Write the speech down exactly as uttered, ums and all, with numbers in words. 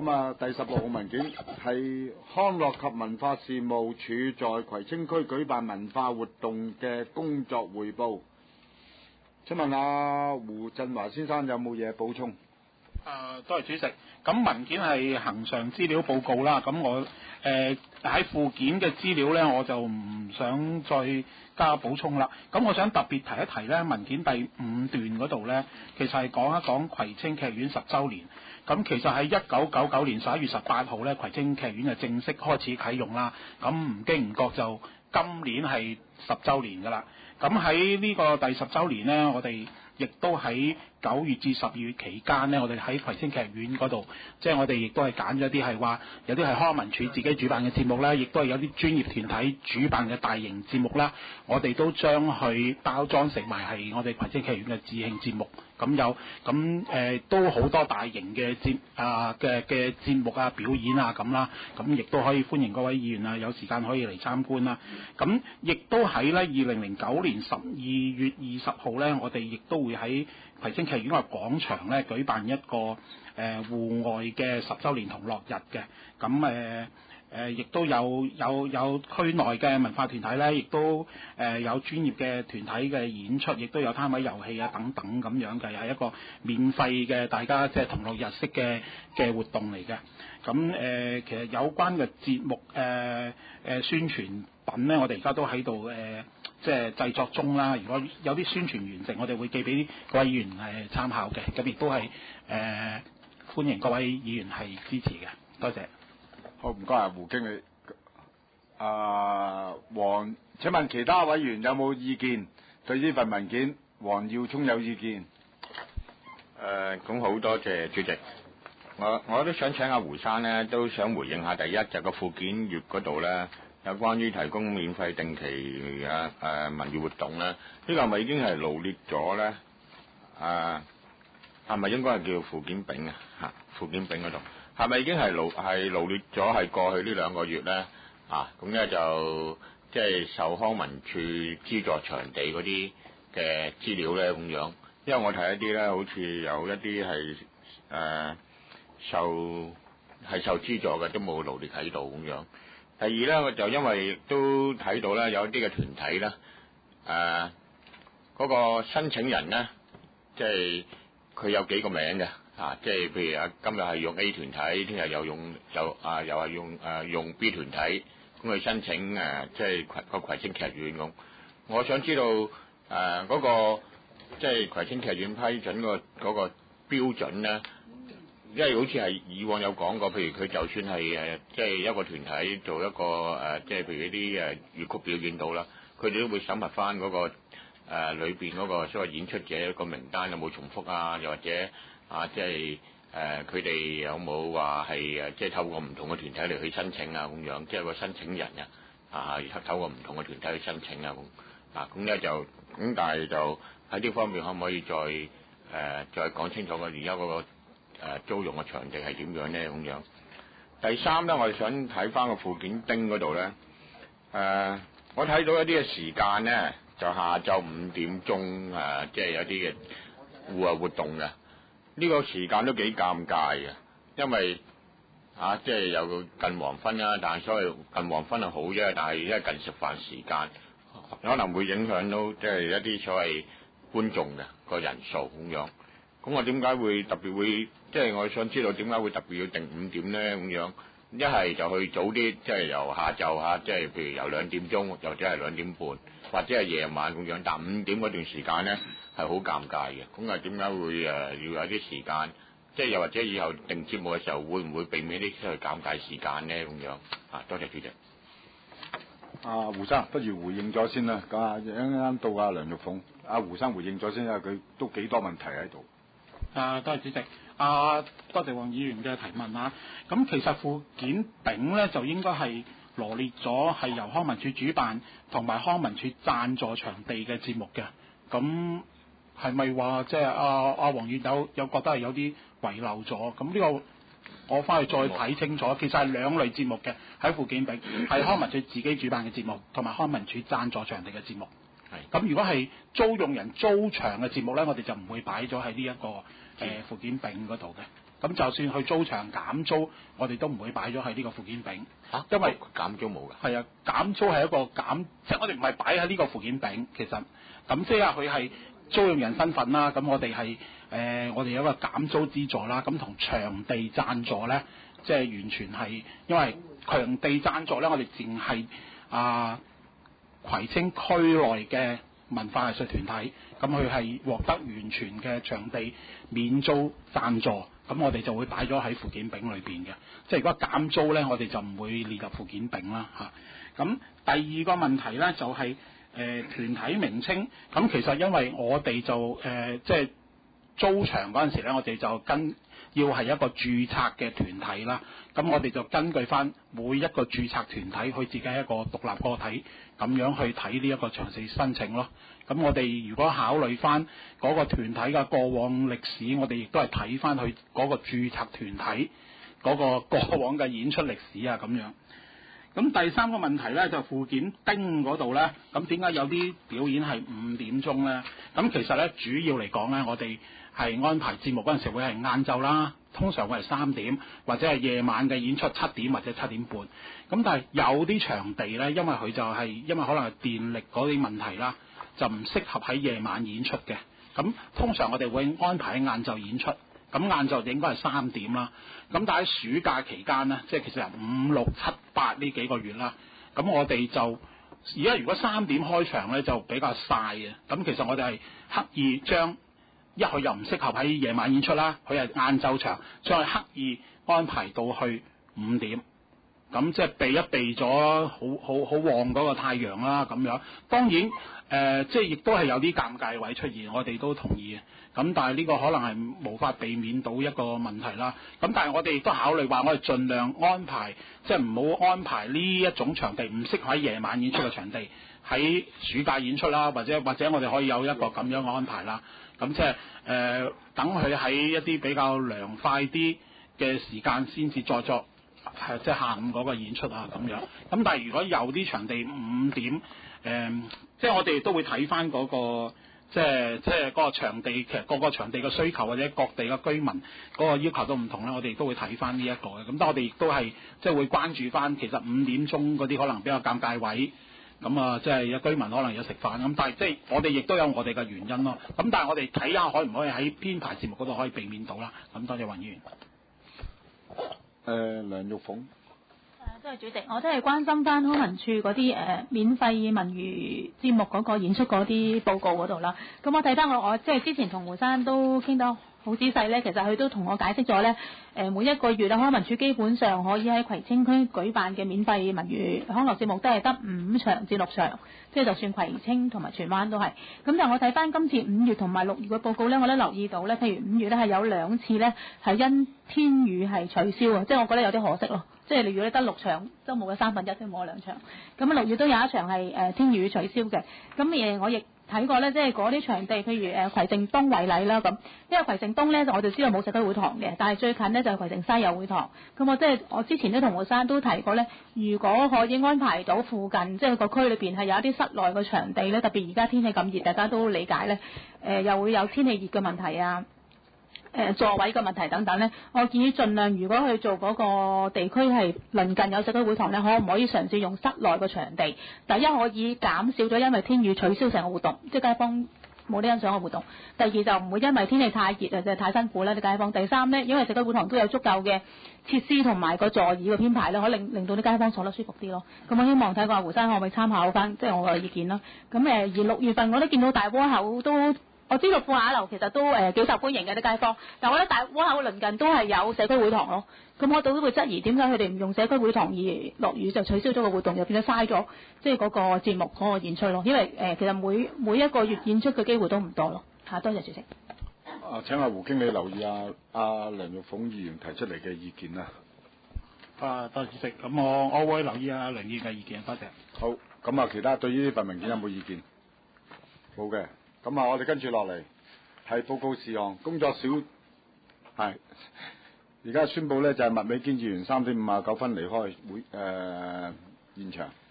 咁啊，第十六號文件係康樂及文化事務署在葵青區舉辦文化活動嘅工作匯報。請問阿胡振華先生有冇嘢補充？ 誒，多謝主席。咁文件係恆常資料報告啦。咁我誒喺附件嘅資料呢，我就唔想再加補充啦。咁我想特別提一提呢，文件第五段嗰度呢，其實係講一講葵青劇院十週年。咁其實喺一九九九年十一月十八號呢，葵青劇院就正式開始啟用啦。咁唔經唔覺就今年係十週年㗎啦。咁喺呢個第十週年呢，我哋亦都喺九月至十二月期間呢，我哋喺葵青劇院嗰度，即係我哋亦都係揀咗啲係話，有啲係康文署自己主辦嘅節目啦，亦都係有啲專業團體主辦嘅大型節目啦，我哋都將佢包裝成埋係我哋葵青劇院嘅致慶節目。咁有咁誒、呃、都好多大型嘅節啊嘅嘅節目啊表演啊咁啦，咁亦都可以歡迎各位議員啊有時間可以嚟參觀啦。咁亦都喺咧二零零九年十二月二十號咧，我哋亦都會喺葵青劇院嘅廣場咧舉辦一個誒、呃、戶外嘅十週年同樂日嘅。咁誒誒亦都有有有區內嘅文化團體咧，亦都誒、呃、有專業嘅團體嘅演出，亦都有攤位遊戲啊等等咁樣嘅，係一個免費嘅大家即係同樂日式嘅嘅活動嚟嘅。咁誒、呃、其實有關嘅節目誒誒、呃呃、宣傳品咧，我哋而家都喺度誒即係製作中啦。如果有啲宣傳完成，我哋會寄俾各位議員係參考嘅。咁亦都係誒、呃、歡迎各位議員係支持嘅。多謝。 好，唔該啊，胡經理。啊，黃，請問其他委員有冇意見？對呢份文件，黃耀聰有意見。 誒，咁好多謝主席。我我都想請阿胡生呢，都想回應下。第一就個附件閱嗰度呢，有關於提供免費定期嘅誒、呃、文娛活動呢，呢、呢個係咪已經係羅列咗呢？啊，係咪應該係叫附件丙啊？嚇，附件丙嗰度。係咪已經係勞係勞列咗係過去呢兩個月咧？啊，咁咧就即係受康文署資助場地嗰啲嘅資料咧咁樣。因為我睇一啲咧，好似有一啲係誒受係受資助嘅，都冇勞列喺度咁樣。第二咧，我就因為都睇到咧，有一啲嘅團體咧，誒、呃、嗰、那個申請人咧，即係佢有幾個名嘅。啊，即係譬如啊，今日係用 A 團體，聽日又用又啊，又係用誒、呃、用 B 團體，咁去申請誒、呃，即係葵個葵青劇院咁。我想知道誒嗰、呃那個即係葵青劇院批准個嗰個標準咧，因為好似係以往有講過，譬如佢就算係誒即係一個團體做一個誒、呃，即係譬如啲誒粵曲表演到啦，佢哋都會審核翻嗰個誒裏邊嗰個所謂演出者個名單有冇重複啊，又或者。啊，即係誒，佢哋有冇話係誒，即係透過唔同嘅團體嚟去申請啊，咁樣，即係個申請人啊，啊，透過唔同嘅團體去申請啊，咁啊，咁咧就咁，但係就喺呢方面可唔可以再誒、呃、再講清楚個而家嗰個誒、呃、租用嘅場地係點樣咧？咁樣。第三咧，我哋想睇翻個附件丁嗰度咧，誒、呃，我睇到一啲嘅時間咧，就下晝五點鐘誒、呃，即係有啲嘅戶外活動嘅。呢個時間都幾尷尬嘅，因為啊，即係有個近黃昏啦，但係所謂近黃昏係好啫，但係因為近食飯時間，可能會影響到即係一啲所謂觀眾嘅個人數咁樣。咁我點解會特別會即係我想知道點解會特別要定五點咧？咁樣一係就去早啲，即係由下晝嚇，即係譬如由兩點鐘，或者係兩點半，或者係夜晚咁樣。但五點嗰段時間咧係好尷尬嘅。咁啊點解會誒、呃、要有啲時間？即係又或者以後定節目嘅時候，會唔會避免啲所謂尷尬時間咧？咁樣啊，多謝主席。 啊，胡生，不如回應咗先啦。咁啊，啱啱到阿梁玉鳳，阿胡生回應咗先，因為佢都幾多問題喺度。 啊，多謝主席。啊，多謝黃議員嘅提問啊。咁其實附件丙咧就應該係羅列咗係由康文署主辦同埋康文署贊助場地嘅節目嘅。咁係咪話即係阿阿黃議員有有覺得係有啲遺漏咗？咁呢個我翻去再睇清楚。其實係兩類節目嘅喺附件丙，係康文署自己主辦嘅節目，同埋康文署贊助場地嘅節目。係。咁如果係租用人租場嘅節目咧，我哋就唔會擺咗喺呢一個誒附件丙嗰度嘅。 咁就算去租場減租，我哋都唔會擺咗喺呢個附件丙， 嚇因為減租冇㗎。 係啊，減租係一個減，即係我哋唔係擺喺呢個附件丙，其實咁即係佢係租用人身份啦，咁我哋係誒我哋有一個減租資助啦，咁同場地贊助咧，即係完全係因為場地贊助咧，我哋淨係啊葵青區內嘅文化藝術團體，咁佢係獲得完全嘅場地免租贊助，咁我哋就會擺咗喺附件丙裏邊嘅。即係如果減租咧，我哋就唔會列入附件丙啦嚇。咁、第二個問題咧就係、誒、團體名稱，咁其實因為我哋就誒即係租場嗰陣時咧，我哋就跟要係一個註冊嘅團體啦，咁我哋就根據翻每一個註冊團體，佢自己一個獨立個體咁樣去睇呢一個場地申請咯。咁我哋如果考慮翻嗰個團體嘅過往歷史，我哋亦都係睇翻佢嗰個註冊團體嗰個過往嘅演出歷史啊咁樣。咁第三個問題咧就附件丁嗰度咧，咁點解有啲表演係五點鐘咧？咁其實咧主要嚟講咧，我哋係安排節目嗰陣時會係晏晝啦，通常會係三點或者係夜晚嘅演出七點或者七點半。咁但係有啲場地咧，因為佢就係、是、因為可能係電力嗰啲問題啦，就唔適合喺夜晚演出嘅。咁通常我哋會安排喺晏晝演出。咁晏晝就應該係三點啦。咁但係喺暑假期間咧，即係其實由五六七八呢幾個月啦。咁我哋就而家如果三點開場咧，就比較曬嘅。咁其實我哋係刻意將一佢又唔適合喺夜晚演出啦，佢係晏晝場，再刻意安排到去五點。咁即係避一避咗好好好旺嗰個太陽啦，咁樣當然誒、呃，即係亦都係有啲尷尬位出現，我哋都同意嘅。咁但係呢個可能係無法避免到一個問題啦。咁但係我哋亦都考慮話，我哋盡量安排，即係唔好安排呢一種場地唔適合喺夜晚演出嘅場地喺暑假演出啦，或者或者我哋可以有一個咁樣嘅安排啦。咁即係誒、呃，等佢喺一啲比較涼快啲嘅時間先至再作。係即係下午嗰個演出啊咁樣，咁但係如果有啲場地五點誒、呃，即係我哋都會睇翻嗰個即係即係嗰個場地，其實各個場地嘅需求或者各地嘅居民嗰個要求都唔同咧，我哋都會睇翻呢一個嘅。咁但係我哋亦都係即係會關注翻，其實五點鐘嗰啲可能比較尷尬位，咁啊即係有居民可能有食飯咁，但係即係我哋亦都有我哋嘅原因咯。咁但係我哋睇下可唔可以喺編排節目嗰度可以避免到啦。咁多謝雲議員。 誒、呃、梁玉鳳， 誒，多謝主席，我都係關心翻康文署嗰啲誒免費文娛節目嗰個演出嗰啲報告嗰度啦。咁我睇翻我我即係之前同胡生都傾得好仔細咧，其實佢都同我解釋咗咧，誒每一個月咧康文署基本上可以喺葵青區舉辦嘅免費文娛康樂節目都係得五場至六場，即係就算葵青同埋荃灣都係。咁但係我睇翻今次五月同埋六月嘅報告咧，我都留意到咧，譬如五月咧係有兩次咧係因天雨係取消啊，即係我覺得有啲可惜咯。即係你如果你得六場，都冇咗三分一，都冇咗兩場。咁六月都有一場係誒、呃、天雨取消嘅。咁誒我亦睇過咧，即係嗰啲場地，譬如誒葵盛東為例啦咁。因為葵盛東咧，我就知道冇社區會堂嘅，但係最近咧就係葵盛西有會堂。咁我即係我之前都同胡生都提過咧，如果可以安排到附近即係個區裏邊係有一啲室內嘅場地咧，特別而家天氣咁熱，大家都理解咧。誒、呃、又會有天氣熱嘅問題啊。誒、呃、座位嘅問題等等咧，我建議盡量如果去做嗰個地區係鄰近有社區會堂咧，可唔可以嘗試用室內嘅場地？第一可以減少咗因為天雨取消成個活動，即係街坊冇啲欣賞嘅活動。第二就唔會因為天氣太熱啊，就係太辛苦啦啲街坊。第三咧，因為社區會堂都有足夠嘅設施同埋個座椅嘅編排咧，可以令令到啲街坊坐得舒服啲咯。咁我希望睇過胡生可唔可以參考翻，即係我嘅意見咯。咁誒而六月份我都見到大窩口都。我知道富雅樓其實都誒幾受歡迎嘅啲街坊，但我覺得大窩口鄰近都係有社區會堂咯。咁我都會質疑點解佢哋唔用社區會堂而落雨就取消咗個活動，又變咗嘥咗即係嗰個節目嗰個演出咯。因為誒、呃、其實每每一個月演出嘅機會都唔多咯。嚇，多謝主席。 啊，請阿胡經理留意阿、啊、阿、啊、梁玉鳳議員提出嚟嘅意見啦。 啊，多謝主席。咁我我會留意阿梁議員嘅意見，多謝。 好，咁啊，其他對於呢份文件有冇意見？冇嘅。咁啊，我哋跟住落嚟係報告事項，工作小係而家宣佈咧就係麥美堅議員三點五啊九分離開會誒、呃、現場。